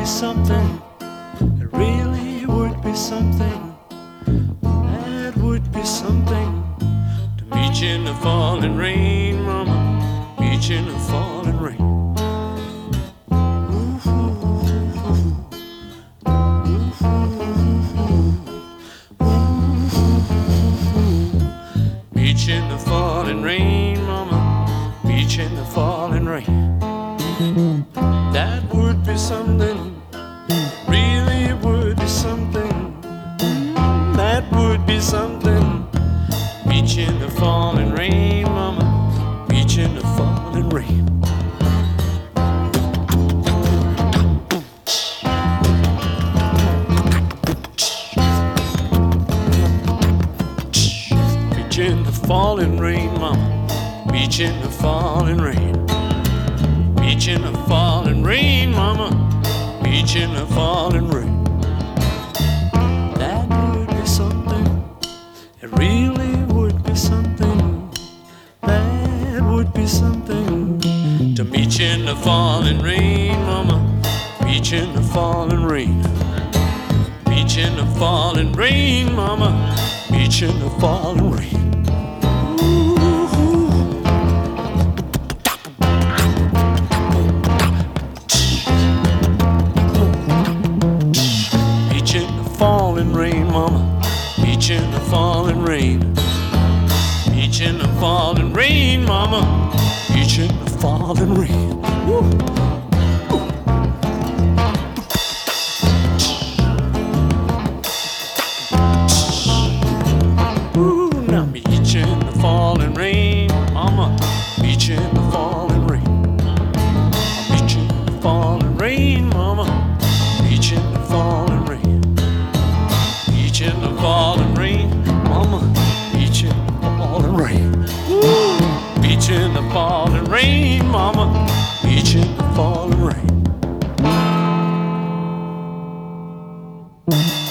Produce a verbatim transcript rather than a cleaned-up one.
be something. It really would be something. That would be something. To meet you in the falling rain, mama. Meet you in the falling rain. Meet you in the falling rain, mama. Meet you in the falling rain. That would be something. Really would be something. That would be something. Meet you in the falling rain, mama. Meet you in the falling rain. Meet you in the falling rain, mama. Meet you in the falling rain. Meet you in the falling rain, mama. Meet you in the falling rain. That would be something. It really would be something. That would be something. To meet you in the falling rain, mama. Meet you in the falling rain. Meet you in the falling rain, mama. Meet you in the falling rain. Falling rain, mama. Meet you in the falling rain. Meet you in the falling rain, mama. Meet you in the falling rain. Woo. Ooh, now meet you in the falling rain, mama. Meet you in the falling rain. Meet you in the falling rain, mama. Meet you in the falling rain. Meet you in the falling rain, mama. Meet you in the falling rain. Woo. Meet you in the falling rain, mama. Meet you in the falling rain.